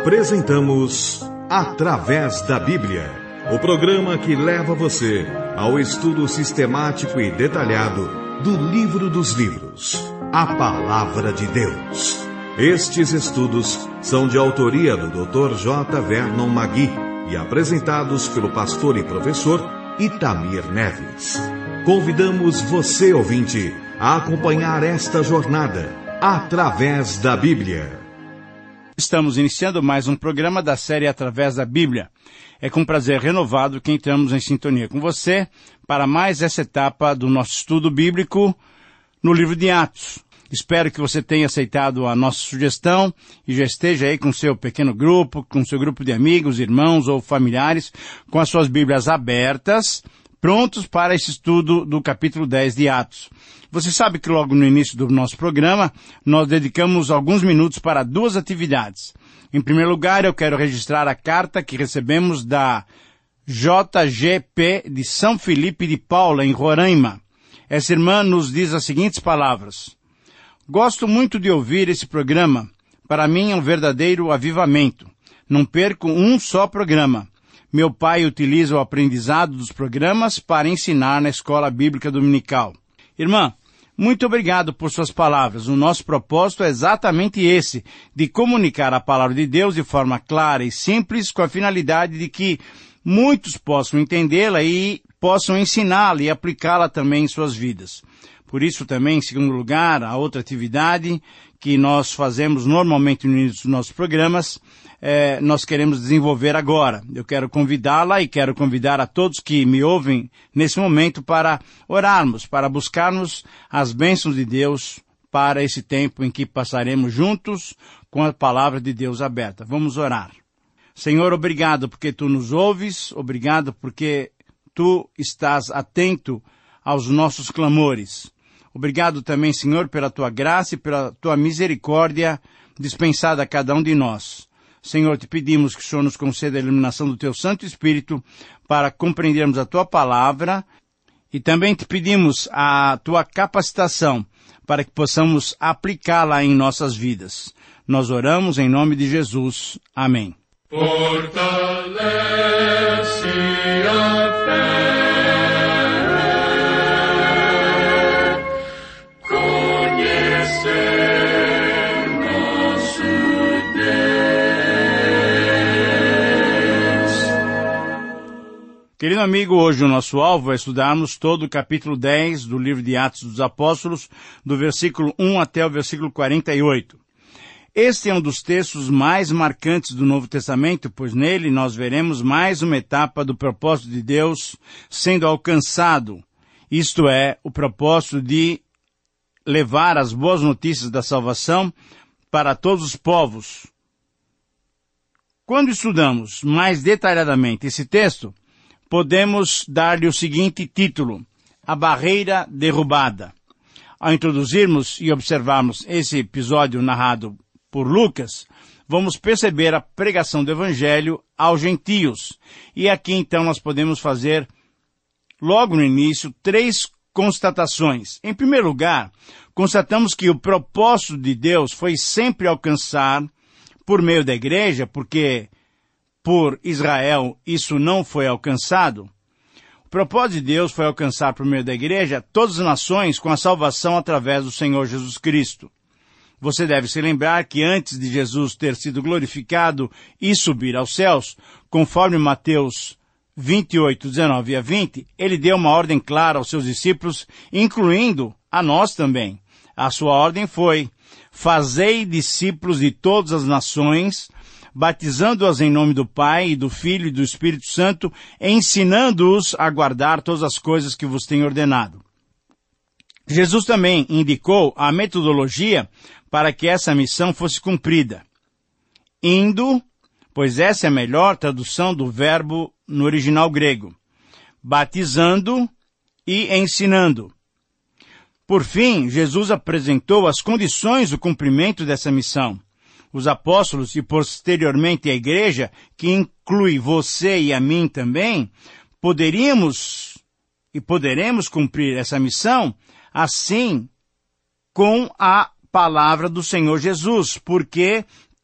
Apresentamos Através da Bíblia, o programa que leva você ao estudo sistemático e detalhado do Livro dos Livros, a Palavra de Deus. Estes estudos são de autoria do Dr. J. Vernon Magui e apresentados pelo pastor e professor Itamir Neves. Convidamos você, ouvinte, a acompanhar esta jornada através da Bíblia. Estamos iniciando mais um programa da série Através da Bíblia. É com prazer renovado que entramos em sintonia com você para mais essa etapa do nosso estudo bíblico no livro de Atos. Espero que você tenha aceitado a nossa sugestão e já esteja aí com seu pequeno grupo, com seu grupo de amigos, irmãos ou familiares, com as suas Bíblias abertas, prontos para esse estudo do capítulo 10 de Atos. Você sabe que logo no início do nosso programa, nós dedicamos alguns minutos para duas atividades. Em primeiro lugar, eu quero registrar a carta que recebemos da JGP de São Felipe de Paula, em Roraima. Essa irmã nos diz as seguintes palavras: Gosto muito de ouvir esse programa. Para mim é um verdadeiro avivamento. Não perco um só programa. Meu pai utiliza o aprendizado dos programas para ensinar na escola bíblica dominical. Irmã, muito obrigado por suas palavras. O nosso propósito é exatamente esse, de comunicar a palavra de Deus de forma clara e simples, com a finalidade de que muitos possam entendê-la e possam ensiná-la e aplicá-la também em suas vidas. Por isso também, em segundo lugar, a outra atividade que nós fazemos normalmente no início dos nossos programas, nós queremos desenvolver agora. Eu quero convidá-la e quero convidar a todos que me ouvem nesse momento para orarmos, para buscarmos as bênçãos de Deus para esse tempo em que passaremos juntos com a palavra de Deus aberta. Vamos orar. Senhor, obrigado porque Tu nos ouves, obrigado porque Tu estás atento aos nossos clamores. Obrigado também, Senhor, pela Tua graça e pela Tua misericórdia dispensada a cada um de nós. Senhor, te pedimos que o Senhor nos conceda a iluminação do Teu Santo Espírito para compreendermos a Tua palavra e também te pedimos a Tua capacitação para que possamos aplicá-la em nossas vidas. Nós oramos em nome de Jesus. Amém. Fortalece a fé. Querido amigo, hoje o nosso alvo é estudarmos todo o capítulo 10 do livro de Atos dos Apóstolos, do versículo 1 até o versículo 48. Este é um dos textos mais marcantes do Novo Testamento, pois nele nós veremos mais uma etapa do propósito de Deus sendo alcançado, isto é, o propósito de levar as boas notícias da salvação para todos os povos. Quando estudamos mais detalhadamente esse texto, podemos dar-lhe o seguinte título: A Barreira Derrubada. Ao introduzirmos e observarmos esse episódio narrado por Lucas, vamos perceber a pregação do Evangelho aos gentios. E aqui então nós podemos fazer, logo no início, 3 constatações. Em primeiro lugar, constatamos que o propósito de Deus foi sempre alcançar, por meio da igreja, porque por Israel isso não foi alcançado. O propósito de Deus foi alcançar por meio da igreja todas as nações com a salvação através do Senhor Jesus Cristo. Você deve se lembrar que antes de Jesus ter sido glorificado e subir aos céus, conforme Mateus 28, 19 a 20, ele deu uma ordem clara aos seus discípulos, incluindo a nós também. A sua ordem foi: fazei discípulos de todas as nações, batizando-as em nome do Pai, e do Filho e do Espírito Santo, ensinando-os a guardar todas as coisas que vos tenho ordenado. Jesus também indicou a metodologia para que essa missão fosse cumprida. Indo, pois essa é a melhor tradução do verbo no original grego, batizando e ensinando. Por fim, Jesus apresentou as condições do cumprimento dessa missão. Os apóstolos e posteriormente a igreja, que inclui você e a mim também, poderemos e poderemos cumprir essa missão assim com a palavra do Senhor Jesus, porque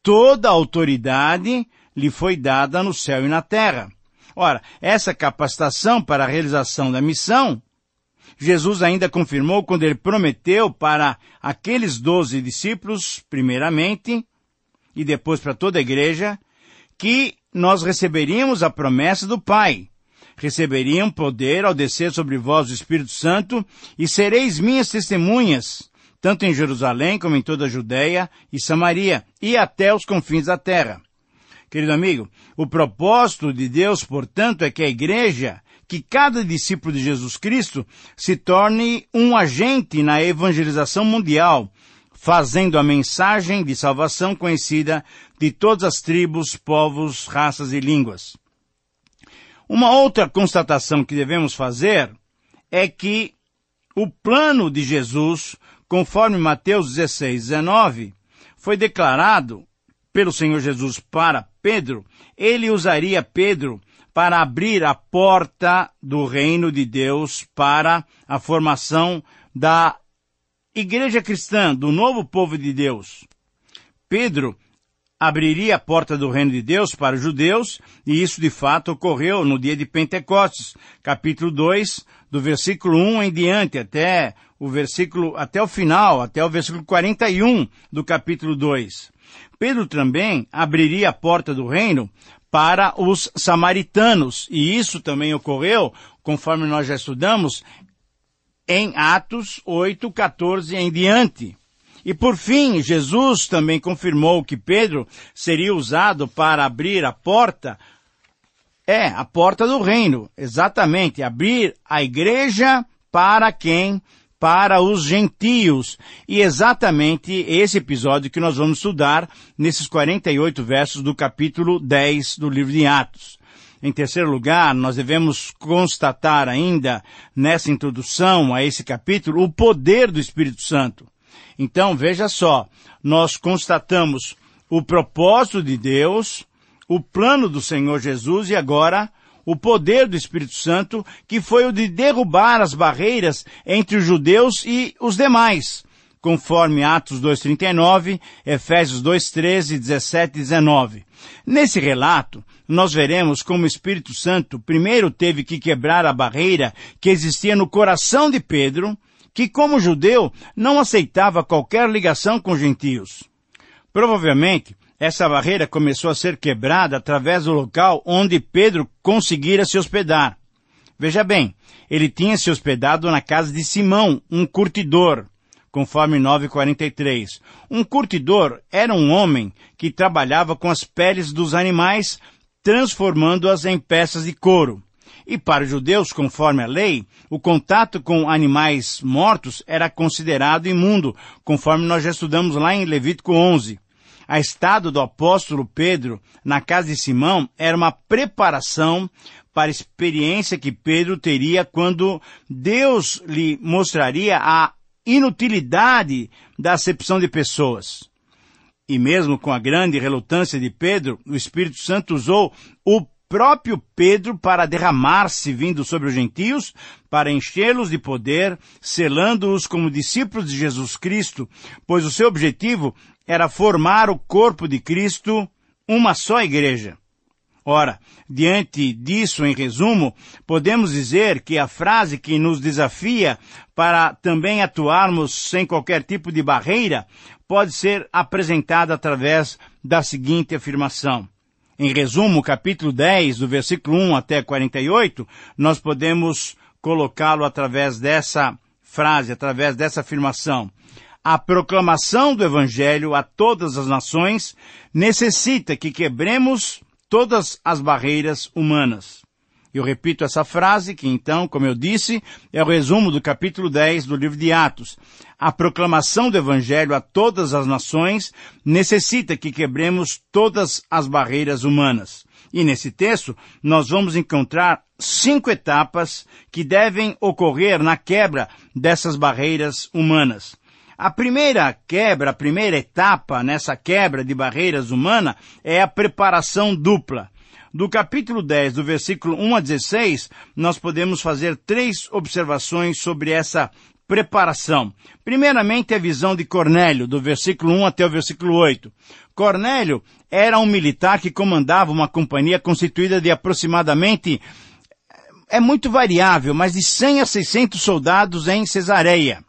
toda a autoridade lhe foi dada no céu e na terra. Ora, essa capacitação para a realização da missão, Jesus ainda confirmou quando ele prometeu para aqueles 12 discípulos, primeiramente, e depois para toda a igreja, que nós receberíamos a promessa do Pai. Receberiam poder ao descer sobre vós o Espírito Santo, e sereis minhas testemunhas, tanto em Jerusalém como em toda a Judeia e Samaria, e até os confins da terra. Querido amigo, o propósito de Deus, portanto, é que a igreja, que cada discípulo de Jesus Cristo se torne um agente na evangelização mundial, fazendo a mensagem de salvação conhecida de todas as tribos, povos, raças e línguas. Uma outra constatação que devemos fazer é que o plano de Jesus, conforme Mateus 16:19, foi declarado pelo Senhor Jesus para Pedro. Ele usaria Pedro para abrir a porta do reino de Deus para a formação da igreja cristã, do novo povo de Deus. Pedro abriria a porta do reino de Deus para os judeus, e isso de fato ocorreu no dia de Pentecostes, capítulo 2, do versículo 1 em diante, até o final, até o versículo 41 do capítulo 2. Pedro também abriria a porta do reino para os samaritanos, e isso também ocorreu, conforme nós já estudamos, em Atos 8, 14 em diante. E por fim, Jesus também confirmou que Pedro seria usado para abrir a porta do reino, exatamente, abrir a igreja para quem? Para os gentios. E exatamente esse episódio que nós vamos estudar nesses 48 versos do capítulo 10 do livro de Atos. Em terceiro lugar, nós devemos constatar ainda, nessa introdução a esse capítulo, o poder do Espírito Santo. Então, veja só, nós constatamos o propósito de Deus, o plano do Senhor Jesus e agora o poder do Espírito Santo, que foi o de derrubar as barreiras entre os judeus e os demais, conforme Atos 2:39, Efésios 2:13, 17 e 19. Nesse relato, nós veremos como o Espírito Santo primeiro teve que quebrar a barreira que existia no coração de Pedro, que como judeu não aceitava qualquer ligação com gentios. Provavelmente, essa barreira começou a ser quebrada através do local onde Pedro conseguira se hospedar. Veja bem, ele tinha se hospedado na casa de Simão, um curtidor, conforme 9:43. Um curtidor era um homem que trabalhava com as peles dos animais, transformando-as em peças de couro. E para os judeus, conforme a lei, o contato com animais mortos era considerado imundo, conforme nós já estudamos lá em Levítico 11. A estada do apóstolo Pedro na casa de Simão era uma preparação para a experiência que Pedro teria quando Deus lhe mostraria a inutilidade da acepção de pessoas. E mesmo com a grande relutância de Pedro, o Espírito Santo usou o próprio Pedro para derramar-se vindo sobre os gentios, para enchê-los de poder, selando-os como discípulos de Jesus Cristo, pois o seu objetivo era formar o corpo de Cristo, uma só igreja. Ora, diante disso, em resumo, podemos dizer que a frase que nos desafia para também atuarmos sem qualquer tipo de barreira pode ser apresentada através da seguinte afirmação. Em resumo, capítulo 10, do versículo 1 até 48, nós podemos colocá-lo através dessa frase, através dessa afirmação. A proclamação do Evangelho a todas as nações necessita que quebremos todas as barreiras humanas. Eu repito essa frase, que então, como eu disse, é o resumo do capítulo 10 do livro de Atos. A proclamação do Evangelho a todas as nações necessita que quebremos todas as barreiras humanas. E nesse texto, nós vamos encontrar 5 etapas que devem ocorrer na quebra dessas barreiras humanas. A primeira quebra, a primeira etapa nessa quebra de barreiras humanas é a preparação dupla. Do capítulo 10, do versículo 1 a 16, nós podemos fazer 3 observações sobre essa preparação. Primeiramente, a visão de Cornélio, do versículo 1 até o versículo 8. Cornélio era um militar que comandava uma companhia constituída de aproximadamente, é muito variável, mas de 100 a 600 soldados em Cesareia.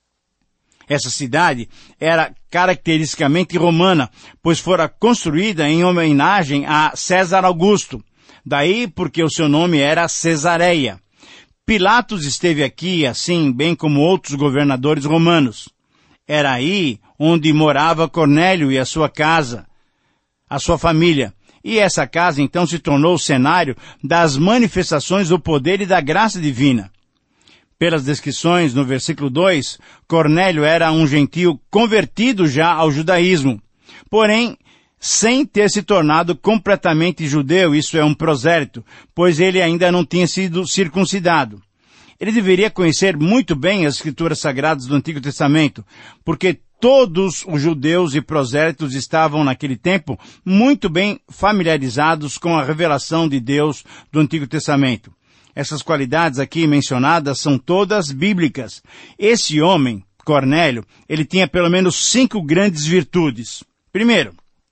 Essa cidade era caracteristicamente romana, pois fora construída em homenagem a César Augusto. Daí porque o seu nome era Cesareia. Pilatos esteve aqui, assim, bem como outros governadores romanos. Era aí onde morava Cornélio e a sua casa, a sua família. E essa casa, então, se tornou o cenário das manifestações do poder e da graça divina. Pelas descrições no versículo 2, Cornélio era um gentio convertido já ao judaísmo. Porém, sem ter se tornado completamente judeu, isso é um prosélito, pois ele ainda não tinha sido circuncidado. Ele deveria conhecer muito bem as escrituras sagradas do Antigo Testamento, porque todos os judeus e prosélitos estavam naquele tempo muito bem familiarizados com a revelação de Deus do Antigo Testamento. Essas qualidades aqui mencionadas são todas bíblicas. Esse homem, Cornélio, ele tinha pelo menos 5 grandes virtudes. Primeiro,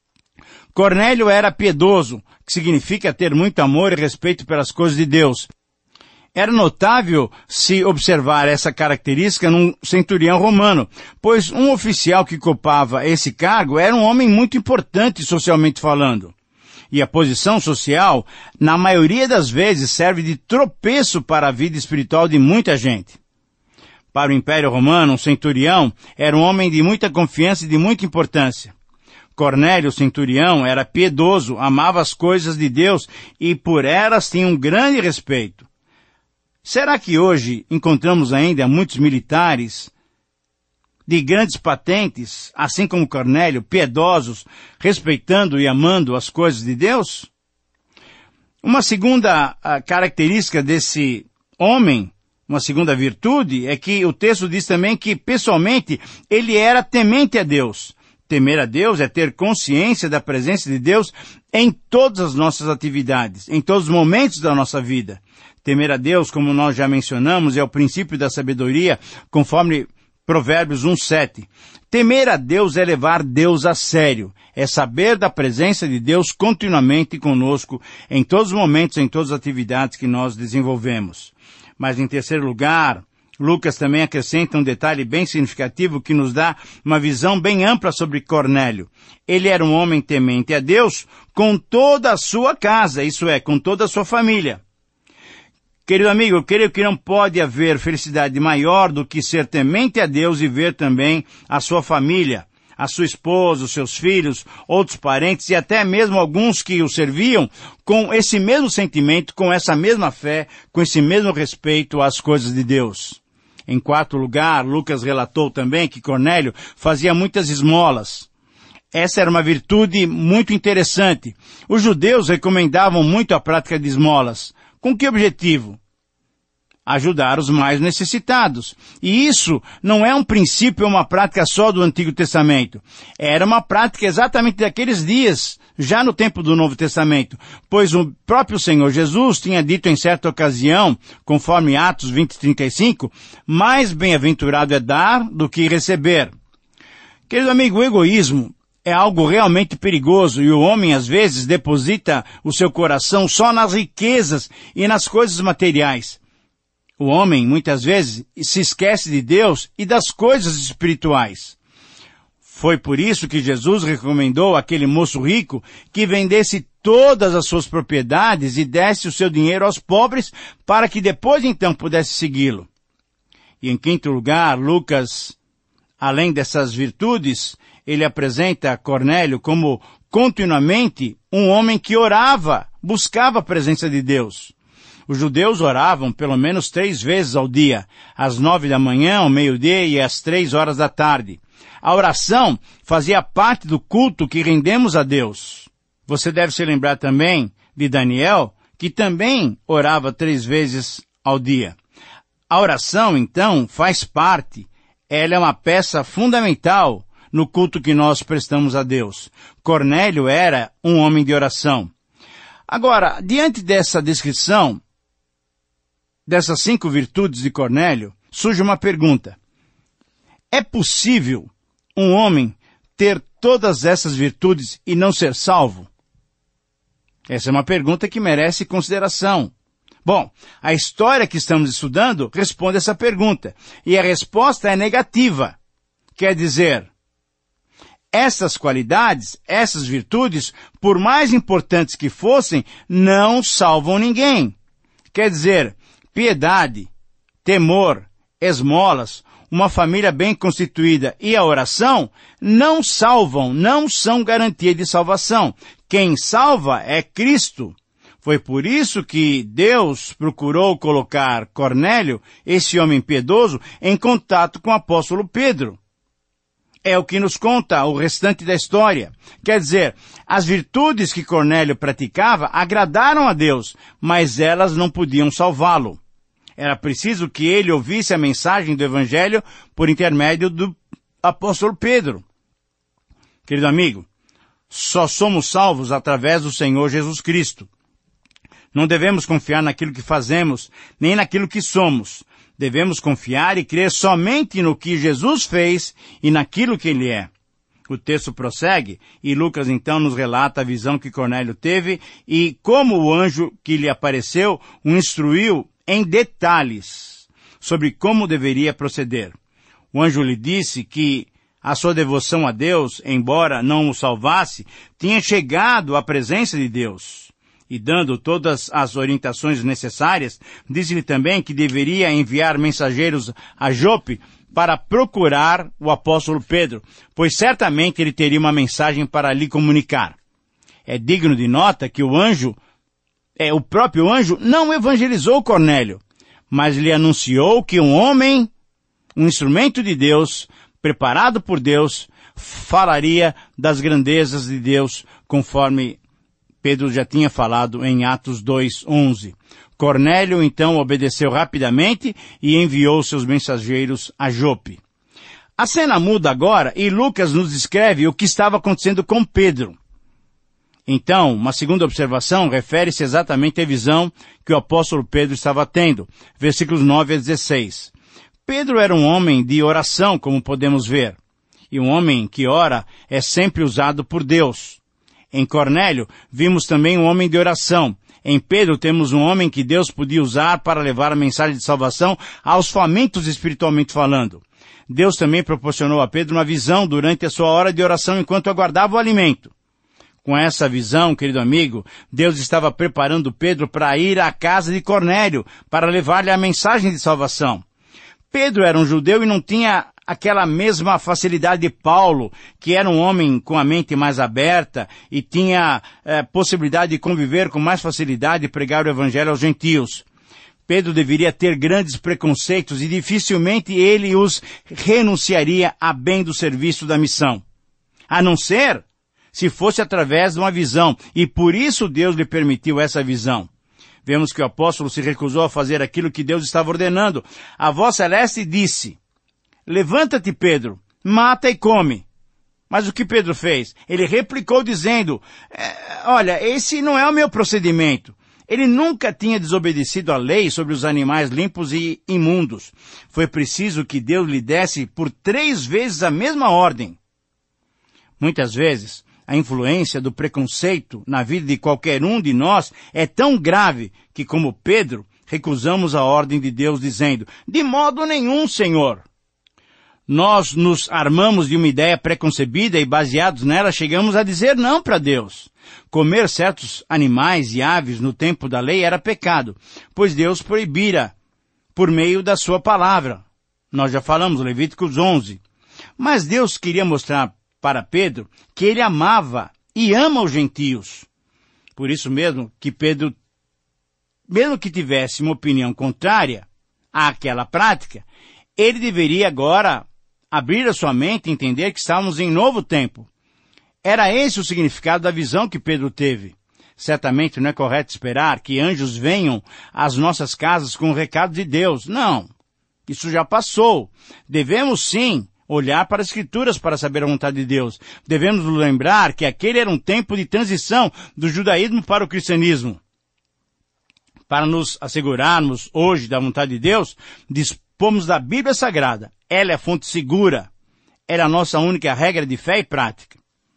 Cornélio era piedoso, que significa ter muito amor e respeito pelas coisas de Deus. Era notável se observar essa característica num centurião romano, pois um oficial que ocupava esse cargo era um homem muito importante socialmente falando. E a posição social, na maioria das vezes, serve de tropeço para a vida espiritual de muita gente. Para o Império Romano, um centurião era um homem de muita confiança e de muita importância. Cornélio, o centurião, era piedoso, amava as coisas de Deus e por elas tinha um grande respeito. Será que hoje encontramos ainda muitos militares de grandes patentes, assim como Cornélio, piedosos, respeitando e amando as coisas de Deus? Uma segunda característica desse homem, uma segunda virtude, é que o texto diz também que, pessoalmente, ele era temente a Deus. Temer a Deus é ter consciência da presença de Deus em todas as nossas atividades, em todos os momentos da nossa vida. Temer a Deus, como nós já mencionamos, é o princípio da sabedoria, conforme Provérbios 1:7. Temer a Deus é levar Deus a sério, é saber da presença de Deus continuamente conosco, em todos os momentos, em todas as atividades que nós desenvolvemos. Mas, em terceiro lugar, Lucas também acrescenta um detalhe bem significativo que nos dá uma visão bem ampla sobre Cornélio. Ele era um homem temente a Deus com toda a sua casa, isso é, com toda a sua família. Querido amigo, eu creio que não pode haver felicidade maior do que ser temente a Deus e ver também a sua família, a sua esposa, os seus filhos, outros parentes e até mesmo alguns que o serviam com esse mesmo sentimento, com essa mesma fé, com esse mesmo respeito às coisas de Deus. Em quarto lugar, Lucas relatou também que Cornélio fazia muitas esmolas. Essa era uma virtude muito interessante. Os judeus recomendavam muito a prática de esmolas. Com que objetivo? Ajudar os mais necessitados. E isso não é um princípio ou uma prática só do Antigo Testamento. Era uma prática exatamente daqueles dias, já no tempo do Novo Testamento, pois o próprio Senhor Jesus tinha dito em certa ocasião, conforme Atos 20:35, mais bem-aventurado é dar do que receber. Querido amigo, o egoísmo é algo realmente perigoso e o homem às vezes deposita o seu coração só nas riquezas e nas coisas materiais. O homem, muitas vezes, se esquece de Deus e das coisas espirituais. Foi por isso que Jesus recomendou àquele moço rico que vendesse todas as suas propriedades e desse o seu dinheiro aos pobres para que depois então pudesse segui-lo. E em quinto lugar, Lucas, além dessas virtudes, ele apresenta Cornélio como continuamente um homem que orava, buscava a presença de Deus. Os judeus oravam pelo menos 3 vezes ao dia, às 9 da manhã, ao meio-dia e às 3 horas da tarde. A oração fazia parte do culto que rendemos a Deus. Você deve se lembrar também de Daniel, que também orava 3 vezes ao dia. A oração, então, faz parte. Ela é uma peça fundamental no culto que nós prestamos a Deus. Cornélio era um homem de oração. Agora, diante dessa descrição, dessas 5 virtudes de Cornélio, surge uma pergunta. É possível um homem ter todas essas virtudes e não ser salvo? Essa é uma pergunta que merece consideração. Bom, a história que estamos estudando responde essa pergunta, e a resposta é negativa. Quer dizer, essas qualidades, essas virtudes, por mais importantes que fossem, não salvam ninguém. Quer dizer, piedade, temor, esmolas, uma família bem constituída e a oração não salvam, não são garantia de salvação. Quem salva é Cristo. Foi por isso que Deus procurou colocar Cornélio, esse homem piedoso, em contato com o apóstolo Pedro. É o que nos conta o restante da história. Quer dizer, as virtudes que Cornélio praticava agradaram a Deus, mas elas não podiam salvá-lo. Era preciso que ele ouvisse a mensagem do Evangelho por intermédio do apóstolo Pedro. Querido amigo, só somos salvos através do Senhor Jesus Cristo. Não devemos confiar naquilo que fazemos, nem naquilo que somos. Devemos confiar e crer somente no que Jesus fez e naquilo que Ele é. O texto prossegue e Lucas então nos relata a visão que Cornélio teve e como o anjo que lhe apareceu o instruiu em detalhes sobre como deveria proceder. O anjo lhe disse que a sua devoção a Deus, embora não o salvasse, tinha chegado à presença de Deus. E dando todas as orientações necessárias, disse-lhe também que deveria enviar mensageiros a Jope para procurar o apóstolo Pedro, pois certamente ele teria uma mensagem para lhe comunicar. É digno de nota que o próprio anjo não evangelizou Cornélio, mas lhe anunciou que um homem, um instrumento de Deus, preparado por Deus, falaria das grandezas de Deus, conforme Pedro já tinha falado em Atos 2:11. Cornélio, então, obedeceu rapidamente e enviou seus mensageiros a Jope. A cena muda agora e Lucas nos descreve o que estava acontecendo com Pedro. Então, uma segunda observação refere-se exatamente à visão que o apóstolo Pedro estava tendo. Versículos 9 a 16. Pedro era um homem de oração, como podemos ver. E um homem que ora é sempre usado por Deus. Em Cornélio, vimos também um homem de oração. Em Pedro, temos um homem que Deus podia usar para levar a mensagem de salvação aos famintos espiritualmente falando. Deus também proporcionou a Pedro uma visão durante a sua hora de oração enquanto aguardava o alimento. Com essa visão, querido amigo, Deus estava preparando Pedro para ir à casa de Cornélio, para levar-lhe a mensagem de salvação. Pedro era um judeu e não tinha aquela mesma facilidade de Paulo, que era um homem com a mente mais aberta e tinha possibilidade de conviver com mais facilidade e pregar o evangelho aos gentios. Pedro deveria ter grandes preconceitos e dificilmente ele os renunciaria a bem do serviço da missão. A não ser se fosse através de uma visão, e por isso Deus lhe permitiu essa visão. Vemos que o apóstolo se recusou a fazer aquilo que Deus estava ordenando. A voz celeste disse: levanta-te, Pedro, mata e come. Mas o que Pedro fez? Ele replicou dizendo, olha, esse não é o meu procedimento. Ele nunca tinha desobedecido à lei sobre os animais limpos e imundos. Foi preciso que Deus lhe desse por 3 vezes a mesma ordem. Muitas vezes, a influência do preconceito na vida de qualquer um de nós é tão grave que, como Pedro, recusamos a ordem de Deus dizendo, de modo nenhum, Senhor. Nós nos armamos de uma ideia preconcebida e baseados nela chegamos a dizer não para Deus. Comer certos animais e aves no tempo da lei era pecado, pois Deus proibira por meio da sua palavra. Nós já falamos, Levíticos 11. Mas Deus queria mostrar para Pedro que ele amava e ama os gentios. Por isso mesmo que Pedro, mesmo que tivesse uma opinião contrária àquela prática, ele deveria agora abrir a sua mente e entender que estávamos em novo tempo. Era esse o significado da visão que Pedro teve. Certamente não é correto esperar que anjos venham às nossas casas com o recado de Deus. Não, isso já passou. Devemos sim olhar para as Escrituras para saber a vontade de Deus. Devemos nos lembrar que aquele era um tempo de transição do judaísmo para o cristianismo. Para nos assegurarmos hoje da vontade de Deus, dispomos da Bíblia Sagrada. Ela é a fonte segura. era a nossa única regra de fé e prática.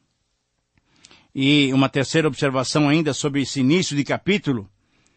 E uma terceira observação ainda sobre esse início de capítulo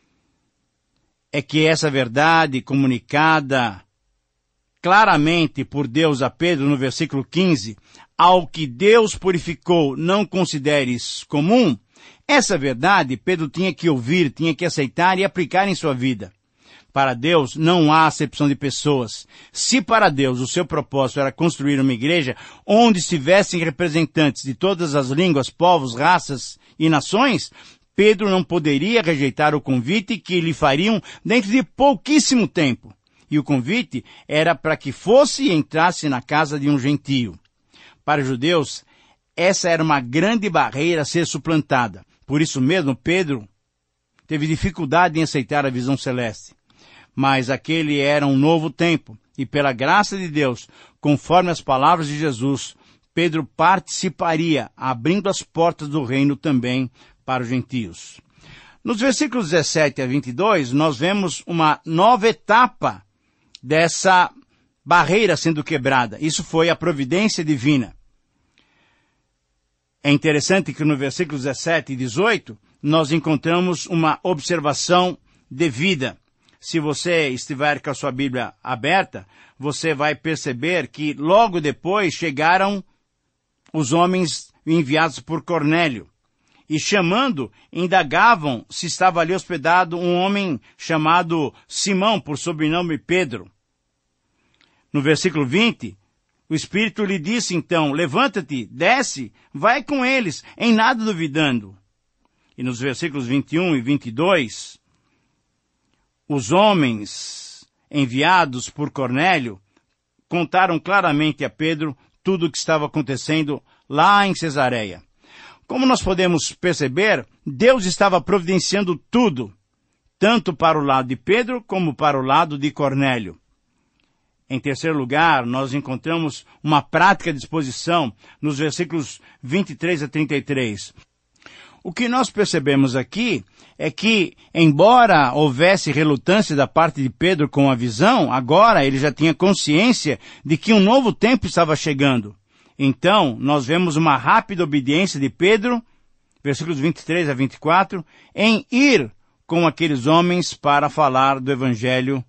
é que essa verdade comunicada claramente por Deus a Pedro no versículo 15, ao que Deus purificou não consideres comum, essa verdade Pedro tinha que ouvir, tinha que aceitar e aplicar em sua vida. Para Deus não há acepção de pessoas. Se para Deus o seu propósito era construir uma igreja onde estivessem representantes de todas as línguas, povos, raças e nações, Pedro não poderia rejeitar o convite que lhe fariam dentro de pouquíssimo tempo. E o convite era para que fosse e entrasse na casa de um gentio. Para os judeus, essa era uma grande barreira a ser suplantada. Por isso mesmo, Pedro teve dificuldade em aceitar a visão celeste. Mas aquele era um novo tempo, e pela graça de Deus, conforme as palavras de Jesus, Pedro participaria, abrindo as portas do reino também para os gentios. Nos versículos 17 a 22, nós vemos uma nova etapa dessa barreira sendo quebrada. Isso foi a providência divina. É interessante que no versículos 17 e 18, nós encontramos uma observação devida. Se você estiver com a sua Bíblia aberta, você vai perceber que logo depois chegaram os homens enviados por Cornélio. E chamando, indagavam se estava ali hospedado um homem chamado Simão, por sobrenome Pedro. No versículo 20, o Espírito lhe disse então, levanta-te, desce, vai com eles, em nada duvidando. E nos versículos 21 e 22, os homens enviados por Cornélio contaram claramente a Pedro tudo o que estava acontecendo lá em Cesareia. Como nós podemos perceber, Deus estava providenciando tudo, tanto para o lado de Pedro como para o lado de Cornélio. Em terceiro lugar, nós encontramos uma prática disposição nos versículos 23 a 33. O que nós percebemos aqui é que, embora houvesse relutância da parte de Pedro com a visão, agora ele já tinha consciência de que um novo tempo estava chegando. Então, nós vemos uma rápida obediência de Pedro, versículos 23 a 24, em ir com aqueles homens para falar do Evangelho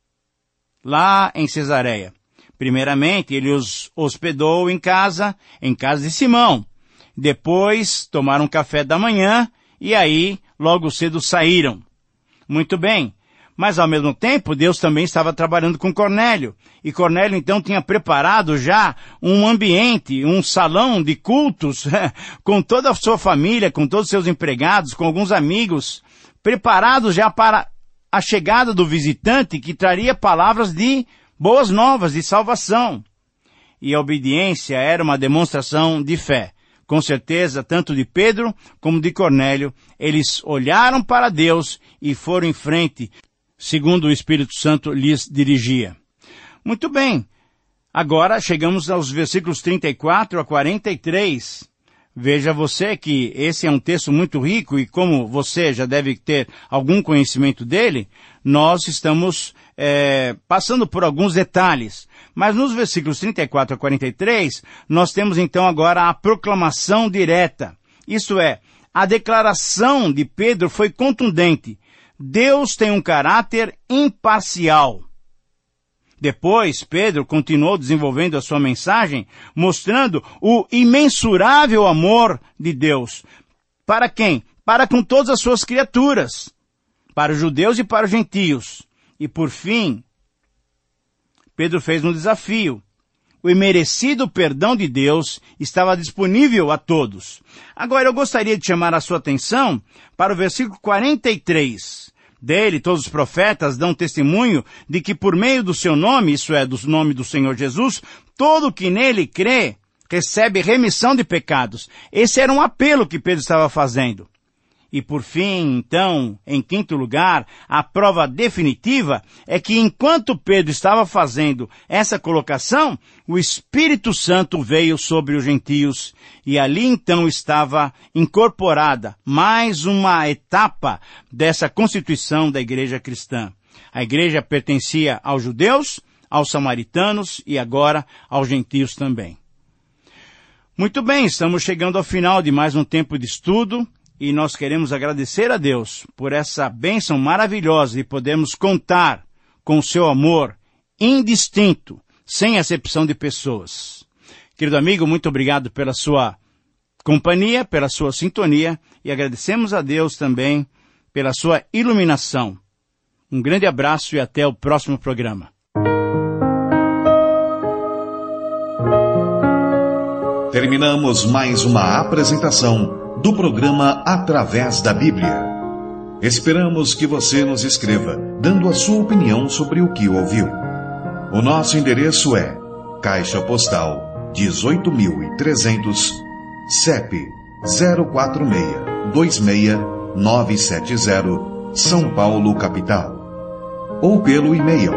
lá em Cesareia. Primeiramente, ele os hospedou em casa de Simão. Depois, tomaram café da manhã e aí, logo cedo, saíram. Muito bem. Mas, ao mesmo tempo, Deus também estava trabalhando com Cornélio. E Cornélio, então, tinha preparado já um ambiente, um salão de cultos, com toda a sua família, com todos os seus empregados, com alguns amigos, preparados já para a chegada do visitante que traria palavras de boas novas, de salvação. E a obediência era uma demonstração de fé. Com certeza, tanto de Pedro como de Cornélio, eles olharam para Deus e foram em frente, segundo o Espírito Santo lhes dirigia. Muito bem, agora chegamos aos versículos 34 a 43. Veja você que esse é um texto muito rico e como você já deve ter algum conhecimento dele, nós estamos passando por alguns detalhes. Mas nos versículos 34 a 43, nós temos então agora a proclamação direta. Isto é, a declaração de Pedro foi contundente. Deus tem um caráter imparcial. Depois, Pedro continuou desenvolvendo a sua mensagem, mostrando o imensurável amor de Deus. Para quem? Para com todas as suas criaturas. Para os judeus e para os gentios. E por fim, Pedro fez um desafio. O imerecido perdão de Deus estava disponível a todos. Agora eu gostaria de chamar a sua atenção para o versículo 43. Dele, todos os profetas dão testemunho de que por meio do seu nome, isso é, do nome do Senhor Jesus, todo que nele crê recebe remissão de pecados. Esse era um apelo que Pedro estava fazendo. E por fim, então, em quinto lugar, a prova definitiva é que enquanto Pedro estava fazendo essa colocação, o Espírito Santo veio sobre os gentios e ali então estava incorporada mais uma etapa dessa constituição da igreja cristã. A igreja pertencia aos judeus, aos samaritanos e agora aos gentios também. Muito bem, estamos chegando ao final de mais um tempo de estudo e nós queremos agradecer a Deus por essa bênção maravilhosa de podermos contar com o seu amor indistinto, sem acepção de pessoas. Querido amigo, muito obrigado pela sua companhia, pela sua sintonia e agradecemos a Deus também pela sua iluminação. Um grande abraço e até o próximo programa. Terminamos mais uma apresentação do programa Através da Bíblia. Esperamos que você nos escreva, dando a sua opinião sobre o que ouviu. O nosso endereço é Caixa Postal 18.300, CEP 046-26970, São Paulo, capital. Ou pelo e-mail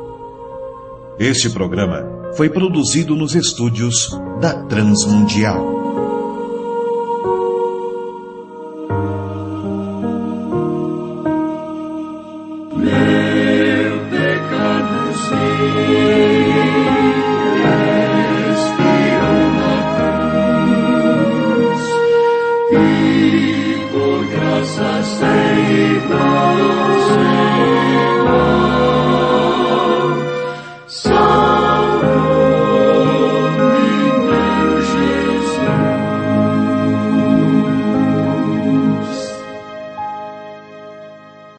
atravesdabiblia@transmundial.com.br. Este programa foi produzido nos estúdios da Transmundial.